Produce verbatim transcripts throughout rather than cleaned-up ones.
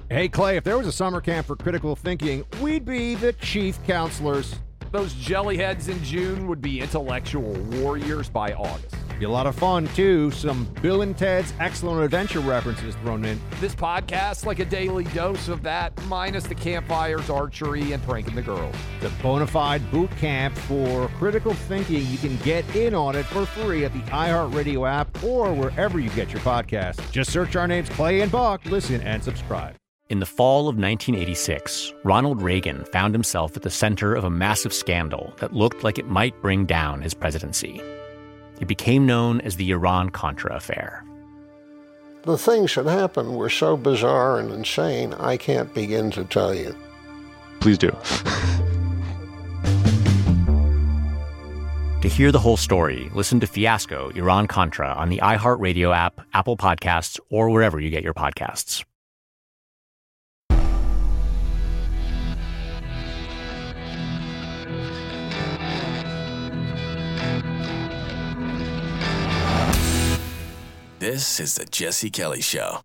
Hey, Clay, if there was a summer camp for critical thinking, we'd be the chief counselors. Those jellyheads in June would be intellectual warriors by August. Be a lot of fun, too. Some Bill and Ted's Excellent Adventure references thrown in. This podcast, like a daily dose of that, minus the campfires, archery, and pranking the girls. The bona fide boot camp for critical thinking. You can get in on it for free at the iHeartRadio app or wherever you get your podcasts. Just search our names, Clay and Buck. Listen and subscribe. In the fall of nineteen eighty-six, Ronald Reagan found himself at the center of a massive scandal that looked like it might bring down his presidency. It became known as the Iran-Contra affair. The things that happened were so bizarre and insane, I can't begin to tell you. Please do. To hear the whole story, listen to Fiasco, Iran-Contra on the iHeartRadio app, Apple Podcasts, or wherever you get your podcasts. This is the Jesse Kelly Show.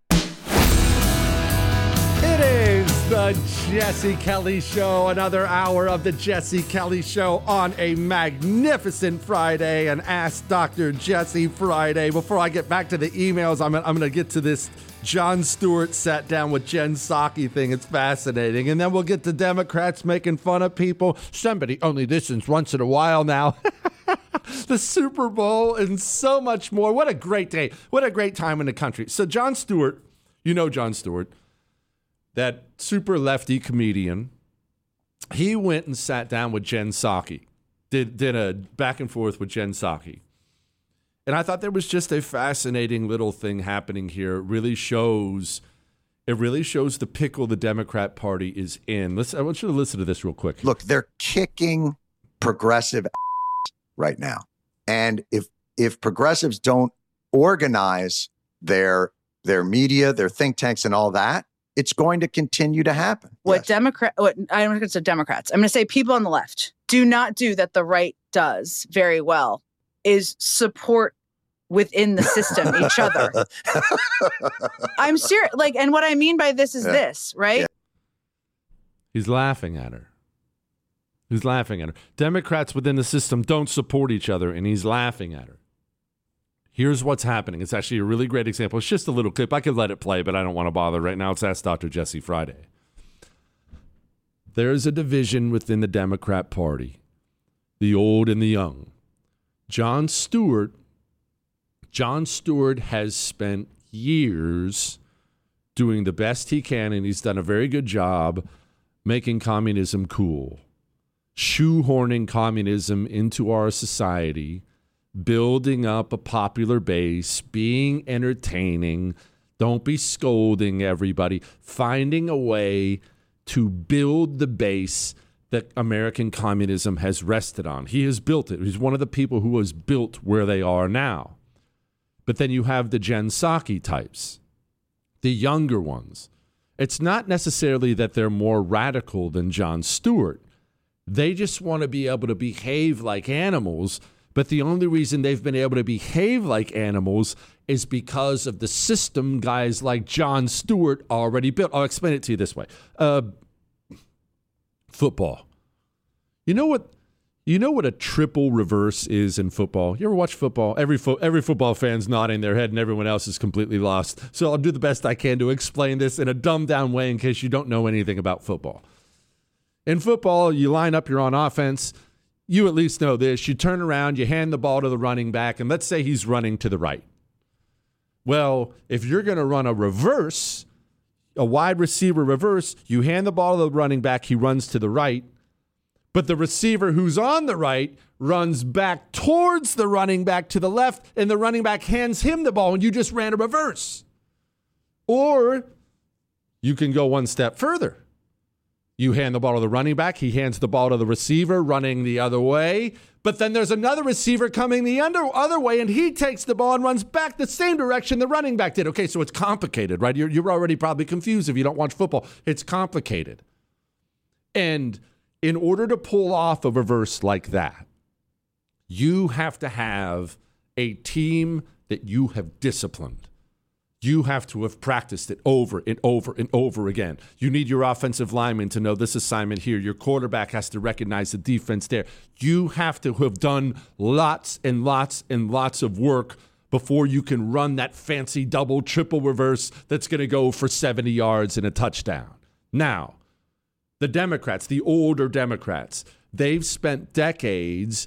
It is the Jesse Kelly Show, another hour of the Jesse Kelly Show on a magnificent Friday, an Ask Doctor Jesse Friday. Before I get back to the emails, I'm, I'm going to get to this Jon Stewart sat down with Jen Psaki thing. It's fascinating. And then we'll get to Democrats making fun of people. Somebody only listens once in a while now. The Super Bowl and so much more. What a great day. What a great time in the country. So Jon Stewart, you know Jon Stewart, that super lefty comedian, he went and sat down with Jen Psaki, did, did a back and forth with Jen Psaki. And I thought there was just a fascinating little thing happening here. It really shows, it really shows the pickle the Democrat Party is in. Let's, I want you to listen to this real quick. Look, they're kicking progressive right now. And if if progressives don't organize their their media, their think tanks and all that, it's going to continue to happen. What yes. Democrat what I'm going to say Democrats. I'm going to say people on the left do not do that the right does very well is support within the system each other. I'm serious. Like, and what I mean by this is yeah. this, right? Yeah. He's laughing at her. He's laughing at her. Democrats within the system don't support each other, and he's laughing at her. Here's what's happening. It's actually a really great example. It's just a little clip. I could let it play, but I don't want to bother right now. It's Ask Doctor Jesse Friday. There is a division within the Democrat Party, the old and the young. Jon Stewart, Jon Stewart has spent years doing the best he can, and he's done a very good job making communism cool. Shoehorning communism into our society, building up a popular base, being entertaining, don't be scolding everybody, finding a way to build the base that American communism has rested on. He has built it. He's one of the people who has built where they are now. But then you have the Jen Psaki types, the younger ones. It's not necessarily that they're more radical than Jon Stewart. They just want to be able to behave like animals, but the only reason they've been able to behave like animals is because of the system guys like Jon Stewart already built. I'll explain it to you this way. Uh, football. You know what? You know what a triple reverse is in football? You ever watch football? Every fo- every football fan's nodding their head and everyone else is completely lost. So I'll do the best I can to explain this in a dumbed down way in case you don't know anything about football. In football, you line up, you're on offense. You at least know this. You turn around, you hand the ball to the running back, and let's say he's running to the right. Well, if you're going to run a reverse, a wide receiver reverse, you hand the ball to the running back, he runs to the right. But the receiver who's on the right runs back towards the running back to the left, and the running back hands him the ball, and you just ran a reverse. Or you can go one step further. You hand the ball to the running back. He hands the ball to the receiver running the other way. But then there's another receiver coming the under, other way, and he takes the ball and runs back the same direction the running back did. Okay, so it's complicated, right? You're, you're already probably confused if you don't watch football. It's complicated. And in order to pull off a reverse like that, you have to have a team that you have disciplined. You have to have practiced it over and over and over again. You need your offensive lineman to know this assignment here. Your quarterback has to recognize the defense there. You have to have done lots and lots and lots of work before you can run that fancy double, triple reverse that's going to go for seventy yards and a touchdown. Now, the Democrats, the older Democrats, they've spent decades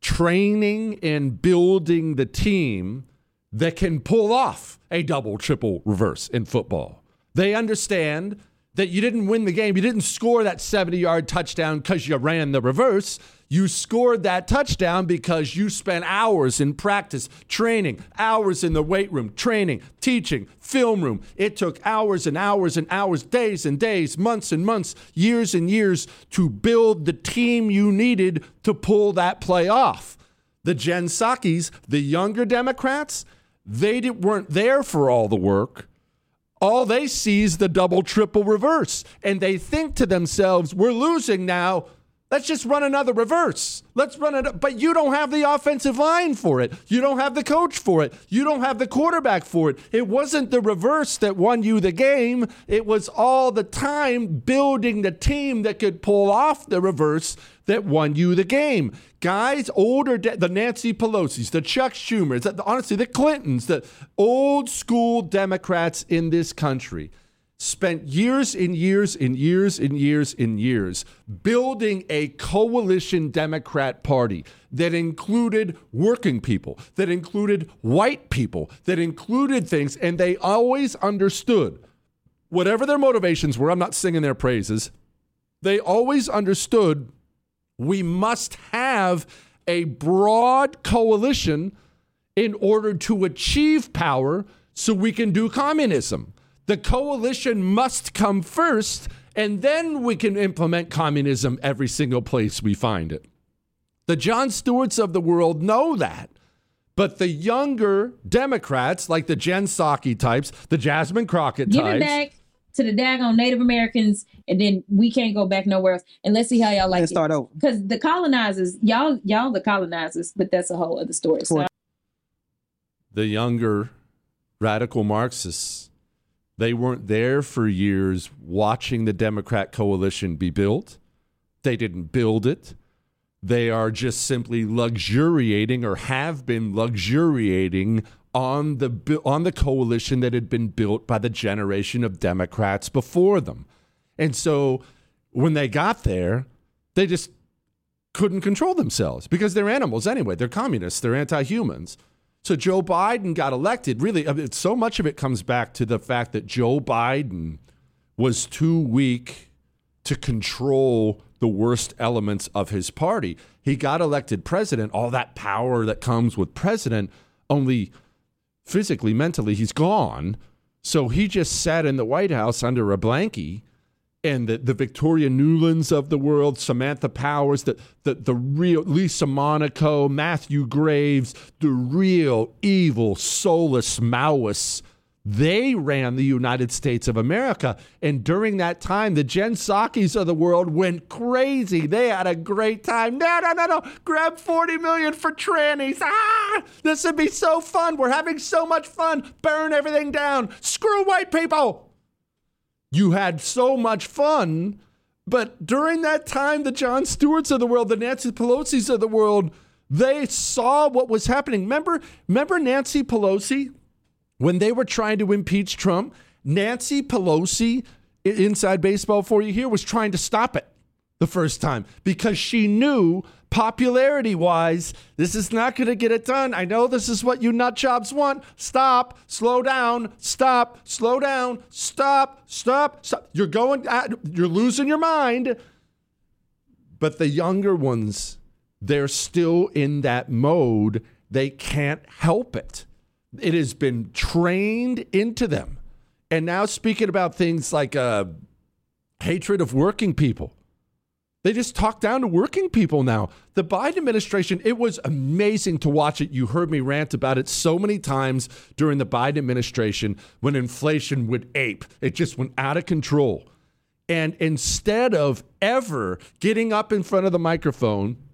training and building the team that can pull off a double, triple reverse in football. They understand that you didn't win the game. You didn't score that seventy-yard touchdown because you ran the reverse. You scored that touchdown because you spent hours in practice, training, hours in the weight room, training, teaching, film room. It took hours and hours and hours, days and days, months and months, years and years to build the team you needed to pull that play off. The Jen Psaki's, the younger Democrats, they didn't, weren't there for all the work. All they see is the double, triple reverse. And they think to themselves, we're losing now. Let's just run another reverse. Let's run it. But you don't have the offensive line for it. You don't have the coach for it. You don't have the quarterback for it. It wasn't the reverse that won you the game. It was all the time building the team that could pull off the reverse that won you the game. Guys, older, de- the Nancy Pelosi's, the Chuck Schumer's, the, honestly, the Clintons, the old school Democrats in this country spent years and years and years and years and years building a coalition Democrat Party that included working people, that included white people, that included things, and they always understood, whatever their motivations were, I'm not singing their praises, they always understood we must have a broad coalition in order to achieve power so we can do communism. The coalition must come first, and then we can implement communism every single place we find it. The Jon Stewarts of the world know that. But the younger Democrats, like the Jen Psaki types, the Jasmine Crockett Give types. it back to the daggone Native Americans, and then we can't go back nowhere else. And let's see how y'all like Let's it. start over. Because the colonizers, y'all, y'all the colonizers, but that's a whole other story. So. The younger radical Marxists, they weren't there for years watching the Democrat coalition be built. They didn't build it. They are just simply luxuriating, or have been luxuriating, on the on the coalition that had been built by the generation of Democrats before them. And so when they got there, they just couldn't control themselves because they're animals anyway. They're communists. They're anti-humans. So Joe Biden got elected. Really, I mean, so much of it comes back to the fact that Joe Biden was too weak to control the worst elements of his party. He got elected president, all that power that comes with president, only physically, mentally, he's gone. So he just sat in the White House under a blankie, and the, the Victoria Newlands of the world, Samantha Powers, the, the, the real Lisa Monaco, Matthew Graves, the real evil, soulless Maoists, they ran the United States of America. And during that time, the Jen Psaki's of the world went crazy. They had a great time. No, no, no, no. Grab forty million dollars for trannies. Ah, this would be so fun. We're having so much fun. Burn everything down. Screw white people. You had so much fun. But during that time, the Jon Stewarts of the world, the Nancy Pelosi's of the world, they saw what was happening. Remember, remember Nancy Pelosi? When they were trying to impeach Trump, Nancy Pelosi, inside baseball for you here, was trying to stop it the first time because she knew popularity-wise, this is not going to get it done. I know this is what you nut jobs want. Stop, slow down, stop, slow down, stop, stop, stop. You're going, you're losing your mind. But the younger ones, they're still in that mode. They can't help it. It has been trained into them. And now speaking about things like uh, hatred of working people, they just talk down to working people now. The Biden administration, it was amazing to watch it. You heard me rant about it so many times during the Biden administration when inflation would ape. It just went out of control. And instead of ever getting up in front of the microphone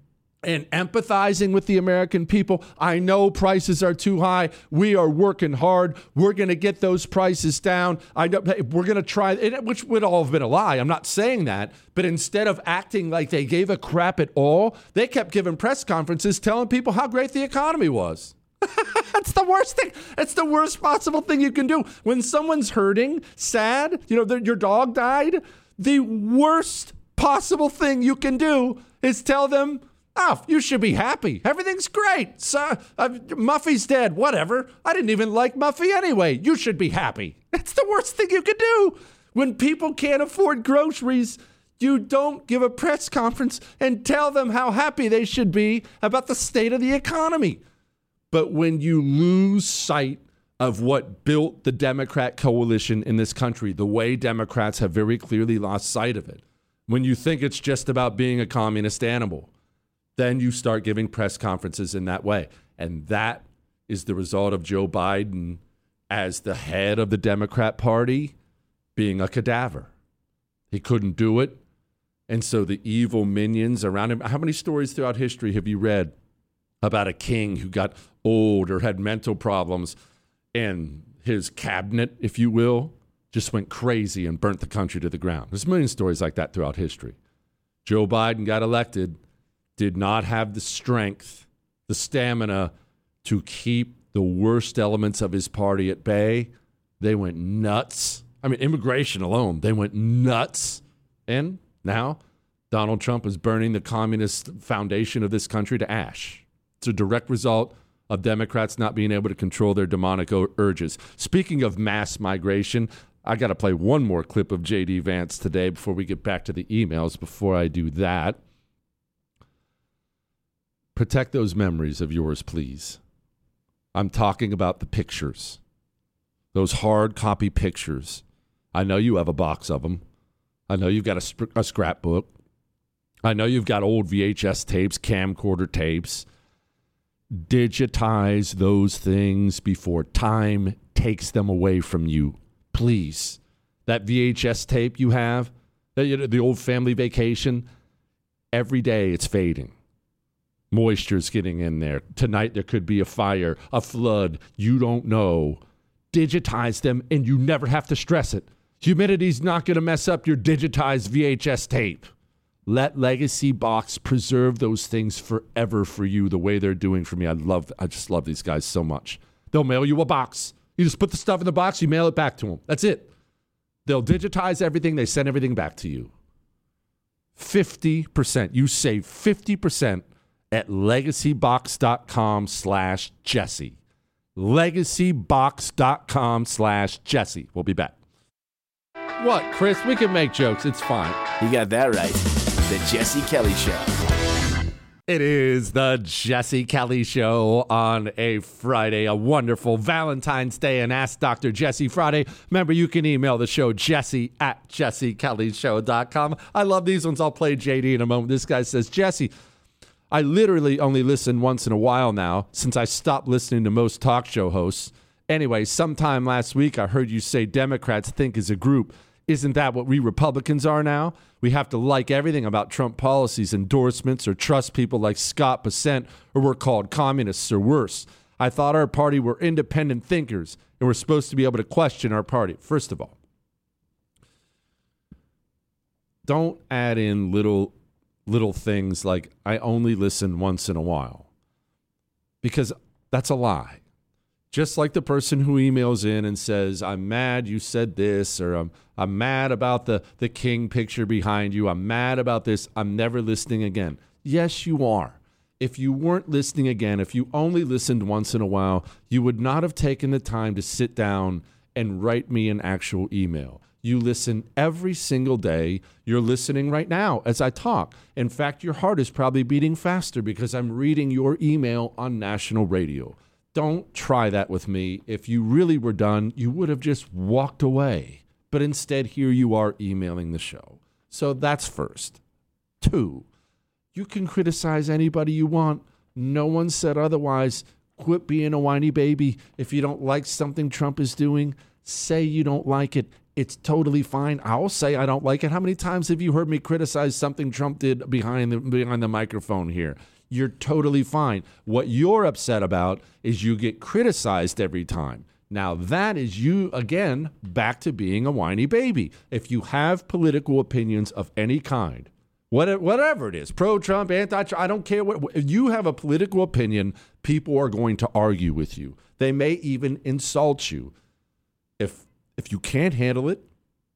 and empathizing with the American people. I know prices are too high. We are working hard. We're going to get those prices down. I know we're going to try, which would all have been a lie. I'm not saying that. But instead of acting like they gave a crap at all, they kept giving press conferences telling people how great the economy was. That's the worst thing. That's the worst possible thing you can do. When someone's hurting, sad, you know, your dog died, the worst possible thing you can do is tell them, oh, you should be happy. Everything's great. So, uh, Muffy's dead. Whatever. I didn't even like Muffy anyway. You should be happy. That's the worst thing you could do. When people can't afford groceries, you don't give a press conference and tell them how happy they should be about the state of the economy. But when you lose sight of what built the Democrat coalition in this country, the way Democrats have very clearly lost sight of it, when you think it's just about being a communist animal, then you start giving press conferences in that way. And that is the result of Joe Biden as the head of the Democrat Party being a cadaver. He couldn't do it. And so the evil minions around him. How many stories throughout history have you read about a king who got old or had mental problems and his cabinet, if you will, just went crazy and burnt the country to the ground? There's a million stories like that throughout history. Joe Biden got elected, did not have the strength, the stamina to keep the worst elements of his party at bay. They went nuts. I mean, immigration alone, they went nuts. And now Donald Trump is burning the communist foundation of this country to ash. It's a direct result of Democrats not being able to control their demonic urges. Speaking of mass migration, I got to play one more clip of J D Vance today before we get back to the emails. Before I do that, protect those memories of yours, please. I'm talking about the pictures, those hard copy pictures. I know you have a box of them. I know you've got a, sp- a scrapbook. I know you've got old V H S tapes, camcorder tapes. Digitize those things before time takes them away from you. Please. That V H S tape you have, the, the old family vacation, every day it's fading. Moisture's getting in there. Tonight there could be a fire, a flood. You don't know. Digitize them and you never have to stress it. Humidity's not going to mess up your digitized V H S tape. Let Legacy Box preserve those things forever for you the way they're doing for me. I love, I just love these guys so much. They'll mail you a box. You just put the stuff in the box, you mail it back to them. That's it. They'll digitize everything. They send everything back to you. fifty percent. You save fifty percent at legacybox.com slash Jesse. legacybox.com slash Jesse. We'll be back. What, Chris? We can make jokes. It's fine. You got that right. The Jesse Kelly Show. It is the Jesse Kelly Show on a Friday, a wonderful Valentine's Day and Ask Doctor Jesse Friday. Remember, you can email the show, jesse at jesse kelly show dot com. I love these ones. I'll play J D in a moment. This guy says, Jesse, I literally only listen once in a while now since I stopped listening to most talk show hosts. Anyway, sometime last week, I heard you say Democrats think as a group. Isn't that what we Republicans are now? We have to like everything about Trump policies, endorsements, or trust people like Scott Bessent, or we're called communists or worse. I thought our party were independent thinkers, and we're supposed to be able to question our party. First of all, don't add in little little things like I only listen once in a while, because that's a lie. Just like the person who emails in and says, I'm mad you said this, or I'm, I'm mad about the, the king picture behind you. I'm mad about this. I'm never listening again. Yes, you are. If you weren't listening again, if you only listened once in a while, you would not have taken the time to sit down and write me an actual email. You listen every single day. You're listening right now as I talk. In fact, your heart is probably beating faster because I'm reading your email on national radio. Don't try that with me. If you really were done, you would have just walked away. But instead, here you are emailing the show. So that's first. Two, you can criticize anybody you want. No one said otherwise. Quit being a whiny baby. If you don't like something Trump is doing, say you don't like it. It's totally fine. I'll say I don't like it. How many times have you heard me criticize something Trump did behind the, behind the microphone here? You're totally fine. What you're upset about is you get criticized every time. Now, that is you, again, back to being a whiny baby. If you have political opinions of any kind, whatever it is, pro-Trump, anti-Trump, I don't care. What, if you have a political opinion, people are going to argue with you. They may even insult you. If if you can't handle it,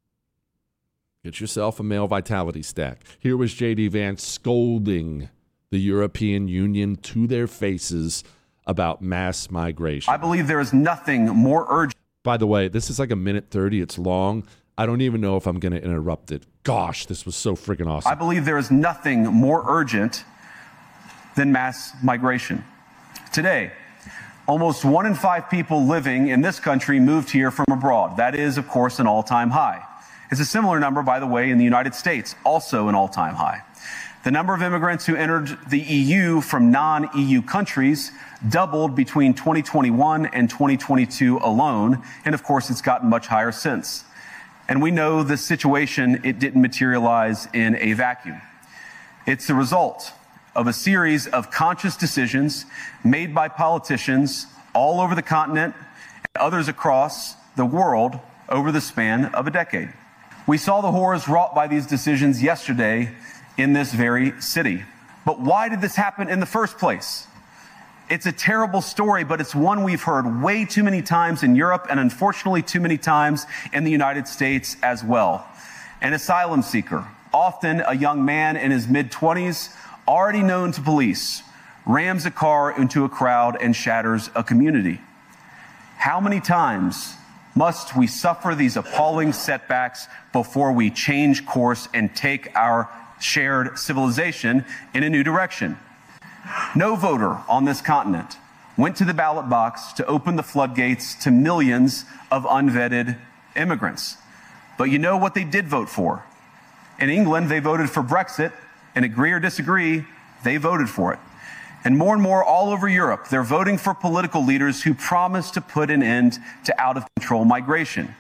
get yourself a male vitality stack. Here was J D Vance scolding the European Union to their faces about mass migration. I believe there is nothing more urgent. By the way, this is like a minute thirty. It's long. I don't even know if I'm going to interrupt it. Gosh, this was so freaking awesome. I believe there is nothing more urgent than mass migration. Today, almost one in five people living in this country moved here from abroad. That is, of course, an all-time high. It's a similar number, by the way, in the United States, also an all-time high. The number of immigrants who entered the E U from non-E U countries doubled between twenty twenty-one and twenty twenty-two alone, and of course, it's gotten much higher since. And we know this situation, it didn't materialize in a vacuum. It's the result of a series of conscious decisions made by politicians all over the continent and others across the world over the span of a decade. We saw the horrors wrought by these decisions yesterday in this very city. But why did this happen in the first place? It's a terrible story, but it's one we've heard way too many times in Europe and unfortunately too many times in the United States as well. An asylum seeker, often a young man in his mid-twenties, already known to police, rams a car into a crowd and shatters a community. How many times must we suffer these appalling setbacks before we change course and take our shared civilization in a new direction? No voter on this continent went to the ballot box to open the floodgates to millions of unvetted immigrants. But you know what they did vote for? In England, they voted for Brexit, and agree or disagree, they voted for it. And more and more all over Europe, they're voting for political leaders who promise to put an end to out-of-control migration.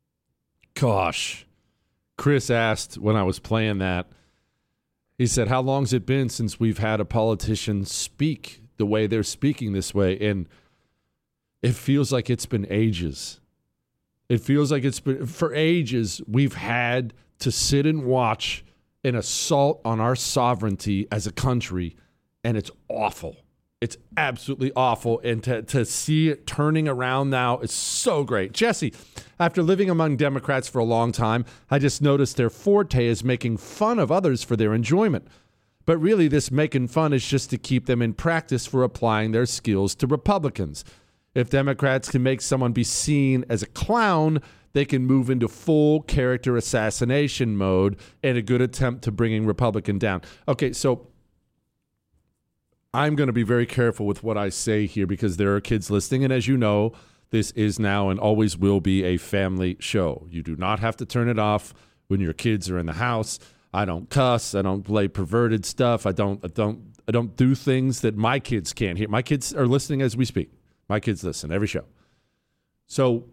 Gosh. Chris asked when I was playing that, he said, how long's it been since we've had a politician speak the way they're speaking this way? And it feels like it's been ages. It feels like it's been, for ages, we've had to sit and watch an assault on our sovereignty as a country, and it's awful. It's absolutely awful. And to, to see it turning around now is so great. Jesse, after living among Democrats for a long time, I just noticed their forte is making fun of others for their enjoyment. But really, this making fun is just to keep them in practice for applying their skills to Republicans. If Democrats can make someone be seen as a clown, they can move into full character assassination mode in a good attempt to bringing Republican down. Okay, so I'm going to be very careful with what I say here because there are kids listening. And as you know, this is now and always will be a family show. You do not have to turn it off when your kids are in the house. I don't cuss. I don't play perverted stuff. I don't, I don't, I don't do things that my kids can't hear. My kids are listening as we speak. My kids listen every show. So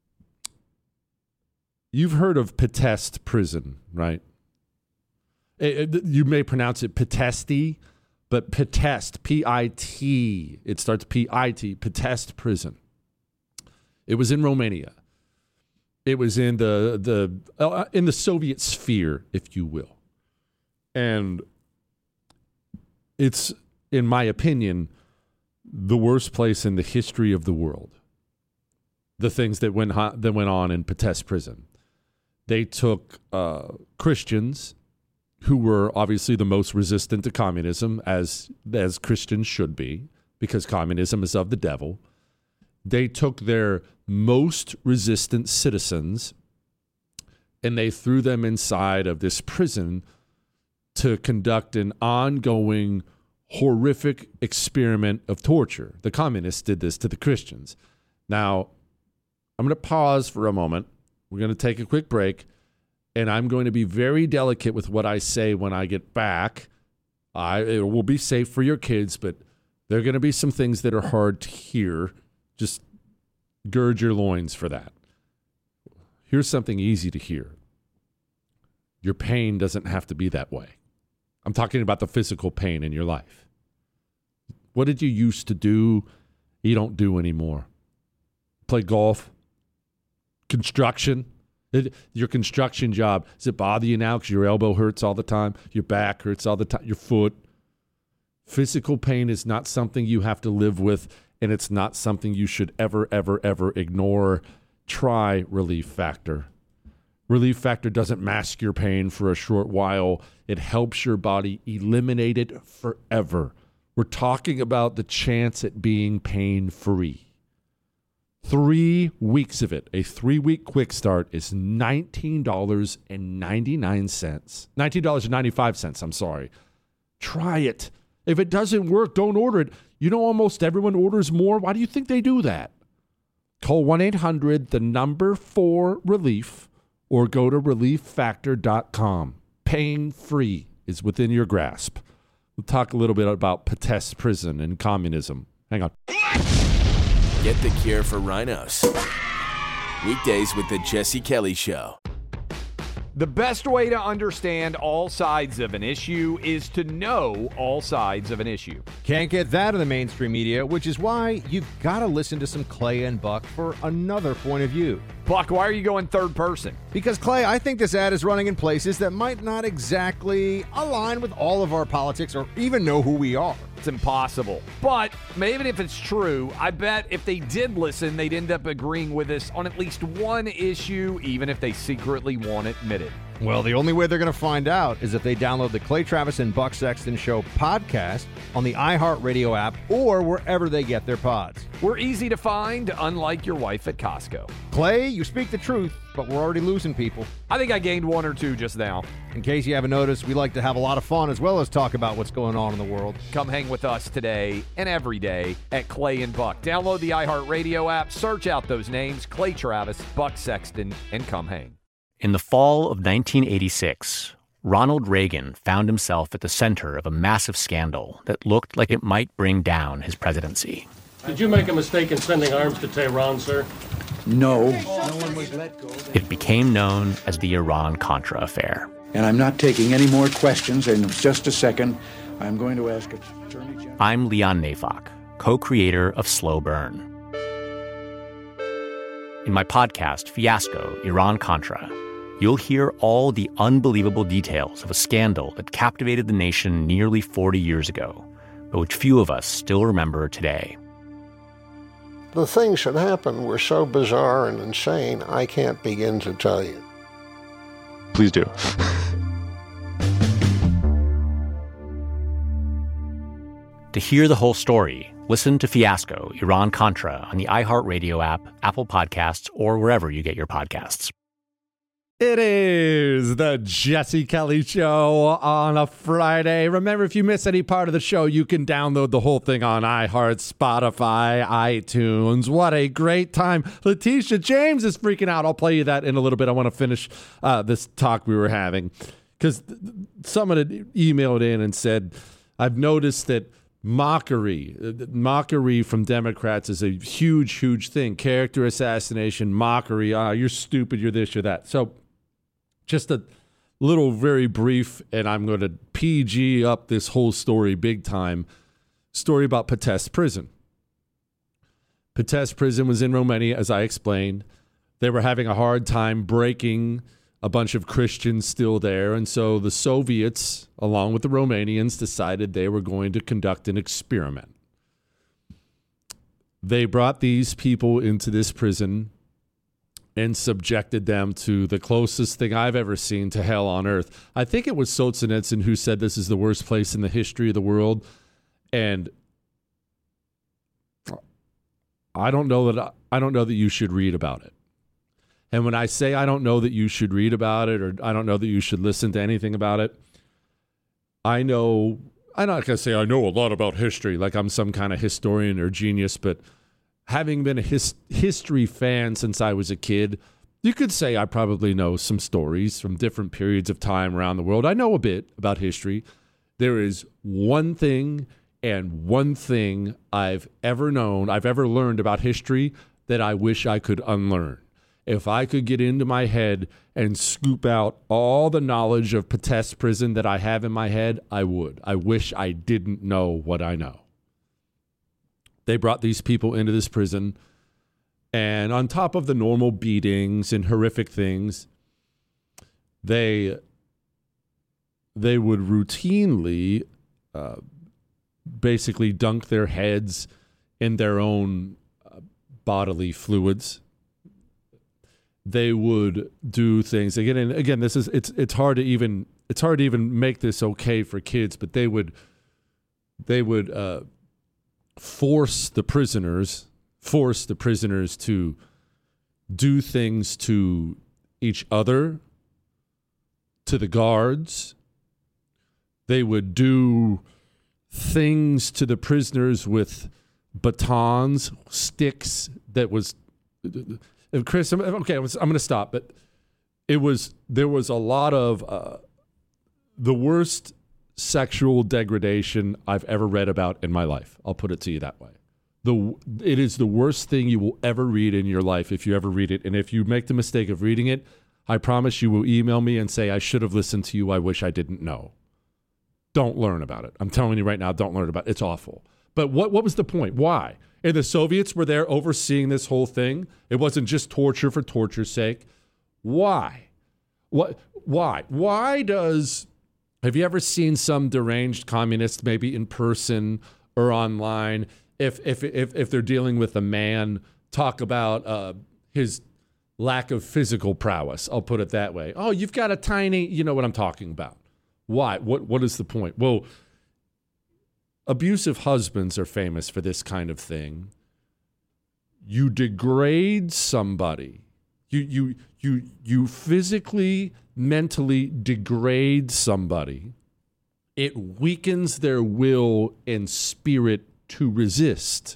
you've heard of Pitest Prison, right? It, it, you may pronounce it Pitesti. But Pitest, P I T, it starts P I T, Pitest Prison. It was in Romania. It was in the the uh, in the Soviet sphere, if you will. And it's, in my opinion, the worst place in the history of the world. The things that went that went on in Pitest Prison. They took uh, Christians who were obviously the most resistant to communism, as as Christians should be, because communism is of the devil. They took their most resistant citizens and they threw them inside of this prison to conduct an ongoing, horrific experiment of torture. The communists did this to the Christians. Now, I'm going to pause for a moment. We're going to take a quick break. And I'm going to be very delicate with what I say when I get back. I, it will be safe for your kids, but there are going to be some things that are hard to hear. Just gird your loins for that. Here's something easy to hear. Your pain doesn't have to be that way. I'm talking about the physical pain in your life. What did you used to do you don't do anymore? Play golf? Construction? It, your construction job, does it bother you now because your elbow hurts all the time? Your back hurts all the time? Your foot? Physical pain is not something you have to live with, and it's not something you should ever, ever, ever ignore. Try Relief Factor. Relief Factor doesn't mask your pain for a short while. It helps your body eliminate it forever. We're talking about the chance at being pain-free. Three weeks of it, a three-week quick start, is nineteen dollars and ninety-nine cents. nineteen dollars and ninety-five cents, I'm sorry. Try it. If it doesn't work, don't order it. You know almost everyone orders more. Why do you think they do that? Call one eight hundred, the number four, relief, or go to relief factor dot com. Pain-free is within your grasp. We'll talk a little bit about Petest Prison and communism. Hang on. Get the cure for rhinos. Weekdays with the Jesse Kelly Show. The best way to understand all sides of an issue is to know all sides of an issue. Can't get that in the mainstream media, which is why you've got to listen to some Clay and Buck for another point of view. Buck, why are you going third person? Because, Clay, I think this ad is running in places that might not exactly align with all of our politics or even know who we are. It's impossible. But even if it's true, I bet if they did listen, they'd end up agreeing with us on at least one issue, even if they secretly won't admit it. Well, the only way they're going to find out is if they download the Clay Travis and Buck Sexton Show podcast on the iHeartRadio app or wherever they get their pods. We're easy to find, unlike your wife at Costco. Clay, you speak the truth, but we're already losing people. I think I gained one or two just now. In case you haven't noticed, we like to have a lot of fun as well as talk about what's going on in the world. Come hang with us today and every day at Clay and Buck. Download the iHeartRadio app, search out those names, Clay Travis, Buck Sexton, and come hang. In the fall of nineteen eighty-six, Ronald Reagan found himself at the center of a massive scandal that looked like it might bring down his presidency. Did you make a mistake in sending arms to Tehran, sir? No. No one was let go. It became known as the Iran-Contra affair. And I'm not taking any more questions. In just a second, I'm going to ask Attorney General. I'm Leon Neyfakh, co-creator of Slow Burn. In my podcast, Fiasco, Iran-Contra, you'll hear all the unbelievable details of a scandal that captivated the nation nearly forty years ago, but which few of us still remember today. The things that happened were so bizarre and insane, I can't begin to tell you. Please do. To hear the whole story, listen to Fiasco, Iran-Contra on the iHeartRadio app, Apple Podcasts, or wherever you get your podcasts. It is the Jesse Kelly Show on a Friday. Remember, if you miss any part of the show, you can download the whole thing on iHeart, Spotify, iTunes. What a great time. Letitia James is freaking out. I'll play you that in a little bit. I want to finish uh, this talk we were having because someone had emailed in and said, I've noticed that mockery, mockery from Democrats is a huge, huge thing. Character assassination, mockery. Ah, you're stupid. You're this, you're that. So just a little very brief, and I'm going to P G up this whole story big time. Story about Petest Prison. Petest Prison was in Romania, as I explained. They were having a hard time breaking a bunch of Christians still there. And so the Soviets, along with the Romanians, decided they were going to conduct an experiment. They brought these people into this prison and subjected them to the closest thing I've ever seen to hell on earth. I think it was Solzhenitsyn who said this is the worst place in the history of the world. And I don't know that I don't know that you should read about it. And when I say I don't know that you should read about it, or I don't know that you should listen to anything about it, I know, I'm not going to say I know a lot about history, like I'm some kind of historian or genius, but having been a his, history fan since I was a kid, you could say I probably know some stories from different periods of time around the world. I know a bit about history. There is one thing and one thing I've ever known, I've ever learned about history that I wish I could unlearn. If I could get into my head and scoop out all the knowledge of Petest Prison that I have in my head, I would. I wish I didn't know what I know. They brought these people into this prison, and on top of the normal beatings and horrific things, they they would routinely uh, basically dunk their heads in their own uh, bodily fluids. They would do things again, and again, this is it's it's hard to even it's hard to even make this okay for kids, but they would they would uh, force the prisoners force the prisoners to do things to each other, to the guards. They would do things to the prisoners with batons, sticks that was, Chris, okay, I'm going to stop, but it was, there was a lot of uh, the worst sexual degradation I've ever read about in my life. I'll put it to you that way. The, it is the worst thing you will ever read in your life if you ever read it. And if you make the mistake of reading it, I promise you will email me and say, I should have listened to you. I wish I didn't know. Don't learn about it. I'm telling you right now, don't learn about it. It's awful. But what, what was the point? Why? And the Soviets were there overseeing this whole thing. It wasn't just torture for torture's sake. Why? What? Why? Why does, have you ever seen some deranged communist, maybe in person or online, if if if, if they're dealing with a man, talk about uh, his lack of physical prowess? I'll put it that way. Oh, you've got a tiny, you know what I'm talking about. Why? What? What is the point? Well, abusive husbands are famous for this kind of thing. You degrade somebody. You you you you physically, mentally degrade somebody. It weakens their will and spirit to resist.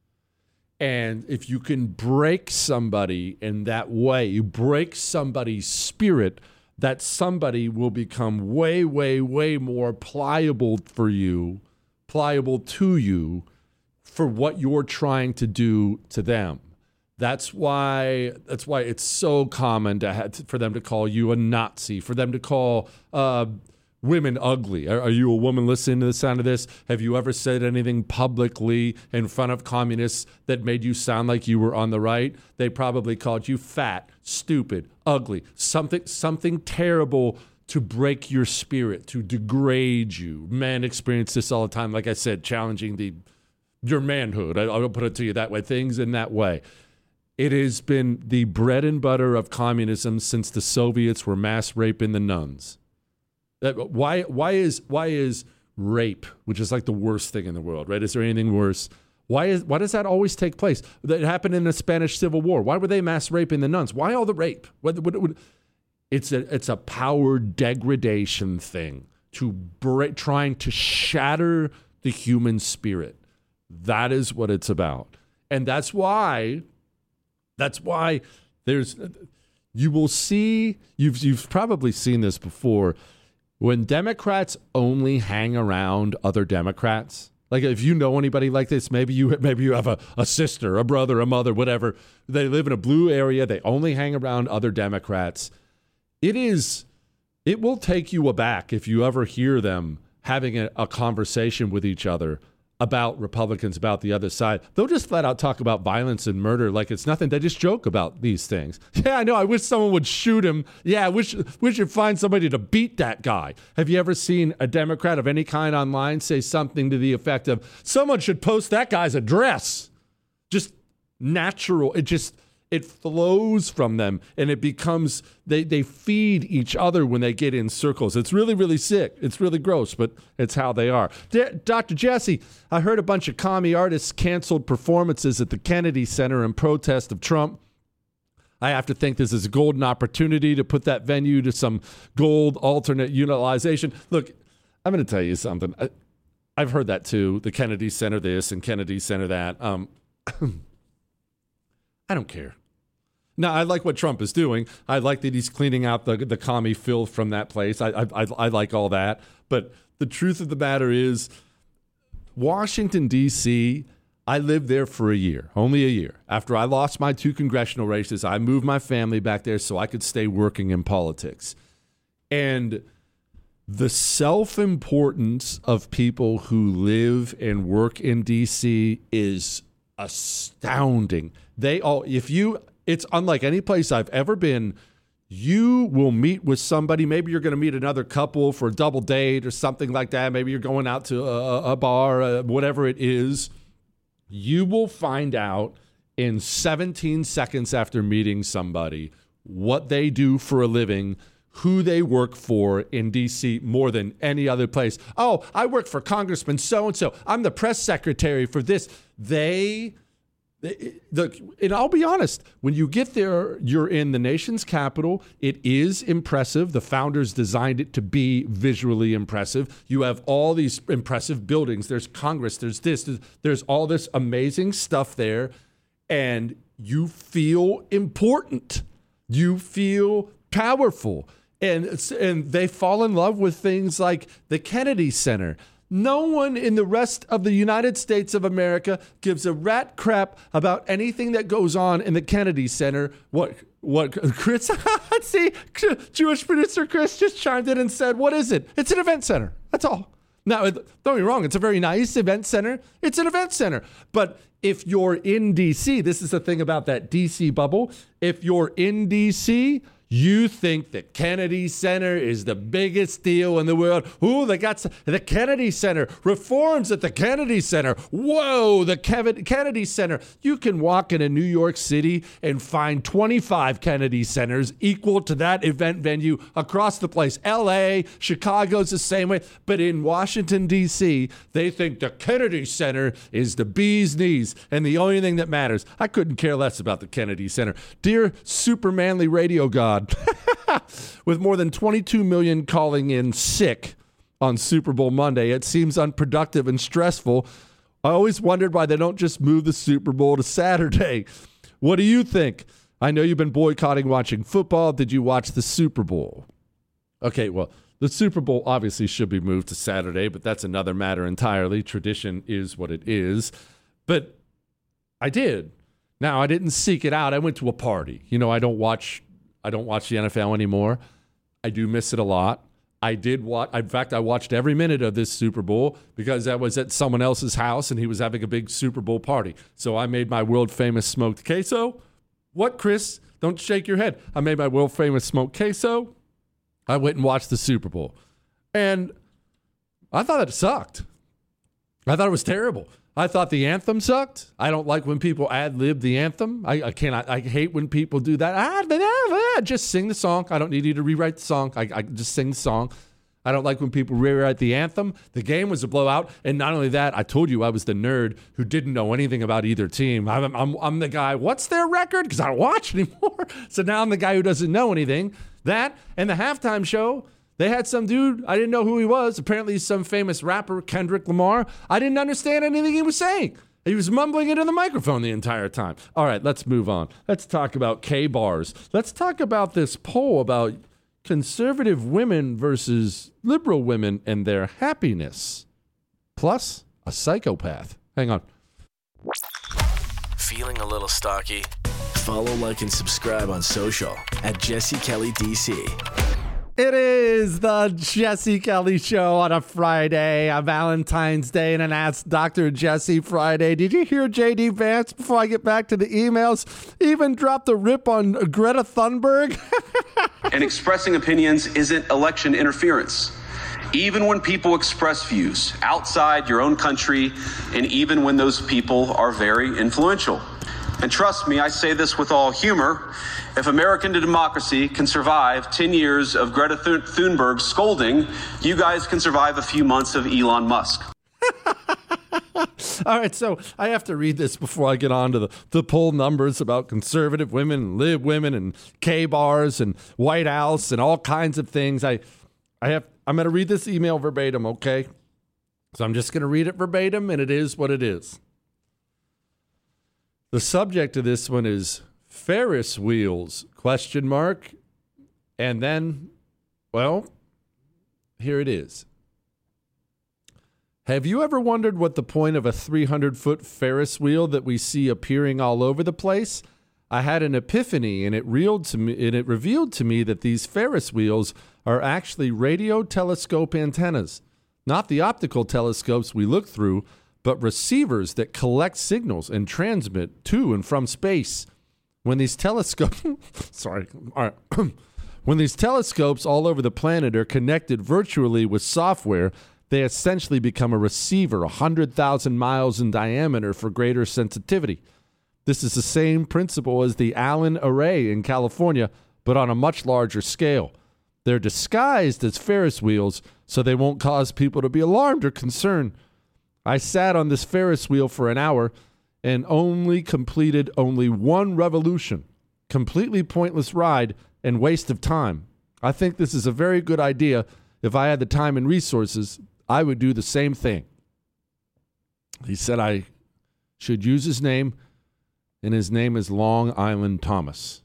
And if you can break somebody in that way, you break somebody's spirit, that somebody will become way, way, way more pliable for you, pliable to you for what you're trying to do to them. That's why that's why it's so common to have, for them to call you a Nazi, for them to call uh, women ugly. Are, are you a woman listening to the sound of this? Have you ever said anything publicly in front of communists that made you sound like you were on the right? They probably called you fat, stupid, ugly, something something terrible to break your spirit, to degrade you. Men experience this all the time. Like I said, challenging the your manhood. I, I'll put it to you that way. Things in that way. It has been the bread and butter of communism since the Soviets were mass raping the nuns. That, why, why is why is rape, which is like the worst thing in the world, right? Is there anything worse? Why is why does that always take place? That happened in the Spanish Civil War. Why were they mass raping the nuns? Why all the rape? What, what, what, it's a it's a power degradation thing to break, trying to shatter the human spirit. That is what it's about, and that's why. That's why there's, you will see, you've you've probably seen this before, when Democrats only hang around other Democrats. Like if you know anybody like this, maybe you maybe you have a, a sister, a brother, a mother, whatever. They live in a blue area. They only hang around other Democrats. It is, it will take you aback if you ever hear them having a, a conversation with each other about Republicans, about the other side. They'll just flat out talk about violence and murder like it's nothing. They just joke about these things. Yeah, I know. I wish someone would shoot him. Yeah, I wish we should find somebody to beat that guy. Have you ever seen a Democrat of any kind online say something to the effect of, someone should post that guy's address? Just natural. It just, it flows from them, and it becomes, they, they feed each other when they get in circles. It's really, really sick. It's really gross, but it's how they are. D- Doctor Jesse, I heard a bunch of commie artists canceled performances at the Kennedy Center in protest of Trump. I have to think this is a golden opportunity to put that venue to some gold alternate utilization. Look, I'm going to tell you something. I, I've heard that too. The Kennedy Center this and Kennedy Center that. Um, I don't care. Now, I like what Trump is doing. I like that he's cleaning out the the commie filth from that place. I, I I I like all that. But the truth of the matter is, Washington, D C, I lived there for a year, only a year. After I lost my two congressional races, I moved my family back there so I could stay working in politics. And The self-importance of people who live and work in D C is astounding. They all, if you, it's unlike any place I've ever been. You will meet with somebody. Maybe you're going to meet another couple for a double date or something like that. Maybe you're going out to a, a bar, uh, whatever it is. You will find out in seventeen seconds after meeting somebody what they do for a living, who they work for in D C more than any other place. Oh, I work for Congressman so-and-so. I'm the press secretary for this. They, they the, and I'll be honest, when you get there, you're in the nation's capital. It is impressive. The founders designed it to be visually impressive. You have all these impressive buildings. There's Congress. There's this. There's, there's all this amazing stuff there. And you feel important. You feel powerful. And, and they fall in love with things like the Kennedy Center. No one in the rest of the United States of America gives a rat crap about anything that goes on in the Kennedy Center. What, what, Chris, see, Jewish producer Chris just chimed in and said, what is it? It's an event center. That's all. Now, don't get me wrong. It's a very nice event center. It's an event center. But if you're in D C, this is the thing about that D C bubble. If you're in D C, you think the Kennedy Center is the biggest deal in the world. Ooh, they got the Kennedy Center, reforms at the Kennedy Center. Whoa, the Kennedy Center. You can walk into New York City and find twenty-five Kennedy Centers equal to that event venue across the place. L A, Chicago's the same way. But in Washington, D C, they think the Kennedy Center is the bee's knees and the only thing that matters. I couldn't care less about the Kennedy Center. Dear super manly radio god, with more than twenty-two million calling in sick on Super Bowl Monday, it seems unproductive and stressful. I always wondered why they don't just move the Super Bowl to Saturday. What do you think? I know you've been boycotting watching football. Did you watch the Super Bowl? Okay, well, the Super Bowl obviously should be moved to Saturday, but that's another matter entirely. Tradition is what it is. But I did. Now, I didn't seek it out. I went to a party. You know, I don't watch I don't watch the N F L anymore. I do miss it a lot. I did watch, in fact, I watched every minute of this Super Bowl because I was at someone else's house and he was having a big Super Bowl party. So I made my world famous smoked queso. What, Chris? Don't shake your head. I made my world famous smoked queso. I went and watched the Super Bowl. And I thought it sucked. I thought it was terrible. I thought the anthem sucked. I don't like when people ad-lib the anthem. I, I cannot. I hate when people do that. Ah, blah, blah, blah. Just sing the song. I don't need you to rewrite the song. I, I just sing the song. I don't like when people rewrite the anthem. The game was a blowout, and not only that, I told you I was the nerd who didn't know anything about either team. I'm, I'm, I'm the guy. What's their record? Because I don't watch anymore. So now I'm the guy who doesn't know anything. That and the halftime show. They had some dude, I didn't know who he was. Apparently he's some famous rapper, Kendrick Lamar. I didn't understand anything he was saying. He was mumbling into the microphone the entire time. All right, let's move on. Let's talk about K-bars. Let's talk about this poll about conservative women versus liberal women and their happiness. Plus, a psychopath. Hang on. Feeling a little stocky? Follow, like, and subscribe on social at Jesse Kelly D C. It is the Jesse Kelly Show on a Friday, a Valentine's Day, and an Ask Doctor Jesse Friday. Did you hear J D Vance, before I get back to the emails, even dropped a rip on Greta Thunberg? And expressing opinions isn't election interference. Even when people express views outside your own country, and even when those people are very influential. And trust me, I say this with all humor. If American democracy can survive ten years of Greta Thunberg scolding, you guys can survive a few months of Elon Musk. All right, so I have to read this before I get on to the, the poll numbers about conservative women, and lib women, and K-bars, and White House, and all kinds of things. I, I have, I'm going to read this email verbatim, okay? So I'm just going to read it verbatim, and it is what it is. The subject of this one is Ferris wheels, question mark. And then, well, here it is. Have you ever wondered what the point of a three hundred foot Ferris wheel that we see appearing all over the place? I had an epiphany, and it reeled to me, and it revealed to me that these Ferris wheels are actually radio telescope antennas, not the optical telescopes we look through, but receivers that collect signals and transmit to and from space. When these telescopes, sorry, all right. When these telescopes all over the planet are connected virtually with software, they essentially become a receiver one hundred thousand miles in diameter for greater sensitivity. This is the same principle as the Allen Array in California, but on a much larger scale. They're disguised as Ferris wheels so they won't cause people to be alarmed or concerned. I sat on this Ferris wheel for an hour and only completed only one revolution. Completely pointless ride and waste of time. I think this is a very good idea. If I had the time and resources, I would do the same thing. He said I should use his name, and his name is Long Island Thomas.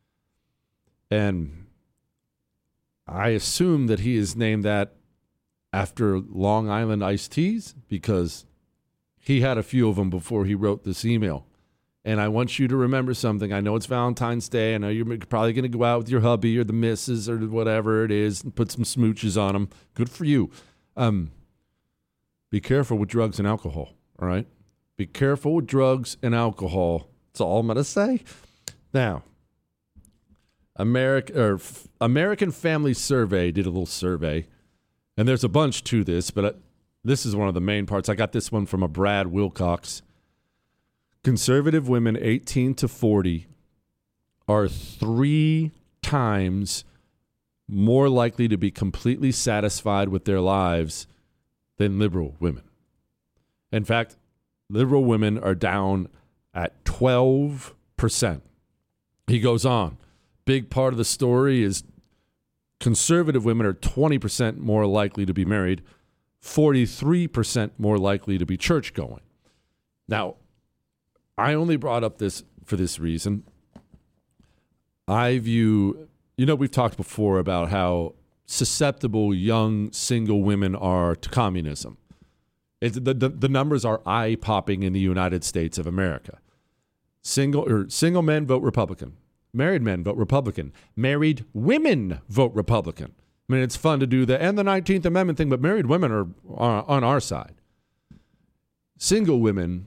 And I assume that he is named that after Long Island iced teas because he had a few of them before he wrote this email. And I want you to remember something. I know it's Valentine's Day. I know you're probably going to go out with your hubby or the missus or whatever it is and put some smooches on them. Good for you. Um, be careful with drugs and alcohol, all right? Be careful with drugs and alcohol. That's all I'm going to say. Now, America, or F- American Family Survey did a little survey, and there's a bunch to this, but I, this is one of the main parts. I got this one from a Brad Wilcox. Conservative women eighteen to forty are three times more likely to be completely satisfied with their lives than liberal women. In fact, liberal women are down at twelve percent. He goes on. Big part of the story is conservative women are twenty percent more likely to be married, forty-three percent more likely to be church-going. Now, I only brought up this for this reason. I view, you know, we've talked before about how susceptible young single women are to communism. It's, the, the the numbers are eye-popping in the United States of America. Single or single men vote Republican. Married men vote Republican. Married women vote Republican. I mean, it's fun to do the and the nineteenth Amendment thing, but married women are, are on our side. Single women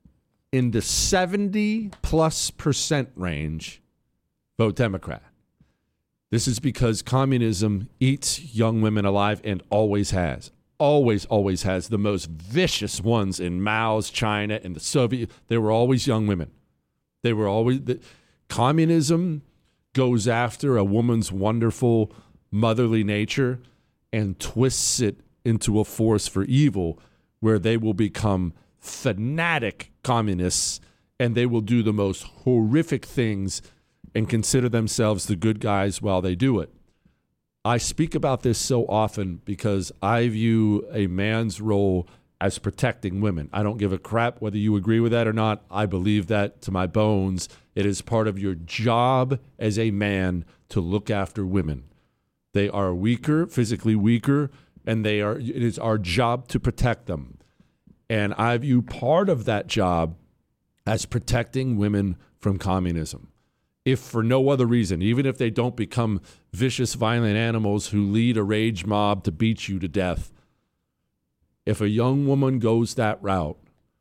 in the seventy plus percent range vote Democrat. This is because communism eats young women alive and always has. Always, always has. The most vicious ones in Mao's China and the Soviet, they were always young women. They were always, the, communism goes after a woman's wonderful motherly nature and twists it into a force for evil where they will become fanatic communists and they will do the most horrific things and consider themselves the good guys while they do it. I speak about this so often because I view a man's role as protecting women. I don't give a crap whether you agree with that or not. I believe that to my bones. It is part of your job as a man to look after women. They are weaker, physically weaker, and they are. It is our job to protect them. And I view part of that job as protecting women from communism. If for no other reason, even if they don't become vicious, violent animals who lead a rage mob to beat you to death, if a young woman goes that route,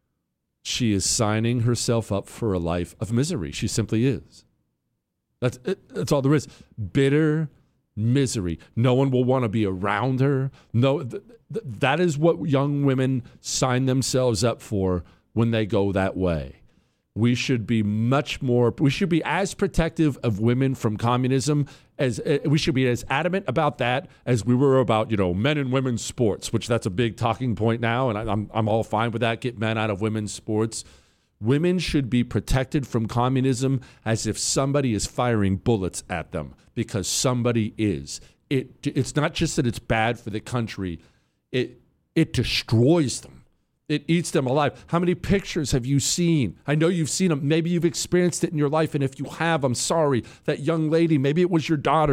she is signing herself up for a life of misery. She simply is. That's, it, that's all there is. Bitter misery. No one will want to be around her. No, th- th- that is what young women sign themselves up for when they go that way. We should be much more, we should be as protective of women from communism as, uh, we should be as adamant about that as we were about, you know, men and women's sports, which that's a big talking point now. And I, I'm, I'm all fine with that. Get men out of women's sports. Women should be protected from communism as if somebody is firing bullets at them, because somebody is. It, it's not just that it's bad for the country. It, it destroys them. It eats them alive. How many pictures have you seen? I know you've seen them. Maybe you've experienced it in your life. And if you have, I'm sorry. That young lady, maybe it was your daughter.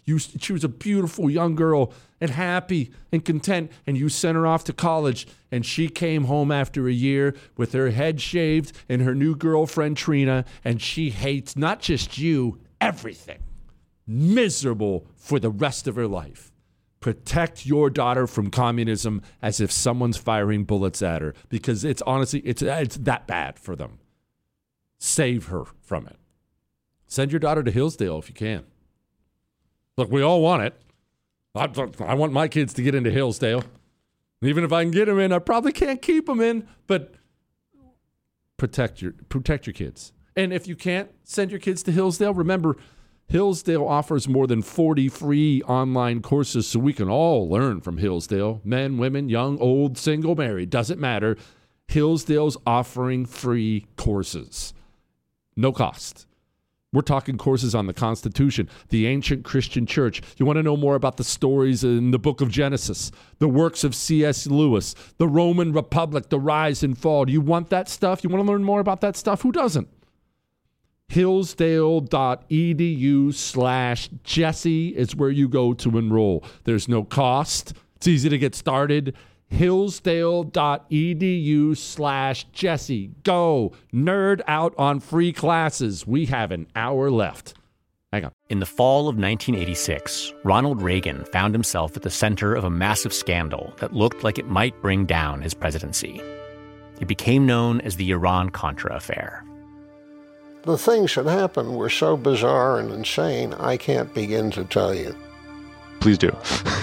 You, she was a beautiful young girl and happy and content, and you sent her off to college, and she came home after a year with her head shaved and her new girlfriend, Trina, and she hates not just you, everything. Miserable for the rest of her life. Protect your daughter from communism as if someone's firing bullets at her, because it's honestly, it's, it's that bad for them. Save her from it. Send your daughter to Hillsdale if you can. Look, we all want it. I, I want my kids to get into Hillsdale. Even if I can get them in, I probably can't keep them in, but protect your protect your kids. And if you can't send your kids to Hillsdale, remember, Hillsdale offers more than forty free online courses so we can all learn from Hillsdale. Men, women, young, old, single, married, doesn't matter. Hillsdale's offering free courses. No cost. We're talking courses on the Constitution, the ancient Christian church. You want to know more about the stories in the book of Genesis, the works of C S Lewis, the Roman Republic, the rise and fall. Do you want that stuff? You want to learn more about that stuff? Who doesn't? Hillsdale.edu slash Jesse is where you go to enroll. There's no cost. It's easy to get started. Hillsdale.edu slash Jesse. Go nerd out on free classes. We have an hour left. Hang on. In the fall of nineteen eighty-six, Ronald Reagan found himself at the center of a massive scandal that looked like it might bring down his presidency. It became known as the Iran-Contra affair. The things that happened were so bizarre and insane, I can't begin to tell you. Please do.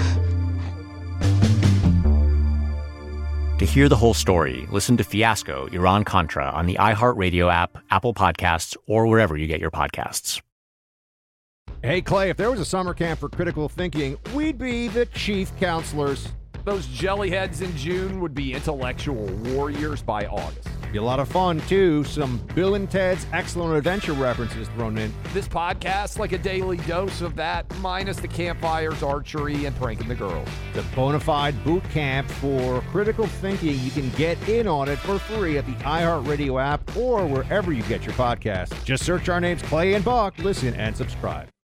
To hear the whole story, listen to Fiasco, Iran-Contra on the iHeartRadio app, Apple Podcasts, or wherever you get your podcasts. Hey, Clay, if there was a summer camp for critical thinking, we'd be the chief counselors. Those jellyheads in June would be intellectual warriors by August. Be a lot of fun, too. Some Bill and Ted's Excellent Adventure references thrown in. This podcast, like a daily dose of that, minus the campfires, archery, and pranking the girls. The bona fide boot camp for critical thinking. You can get in on it for free at the iHeartRadio app or wherever you get your podcasts. Just search our names, Clay and Buck. Listen and subscribe.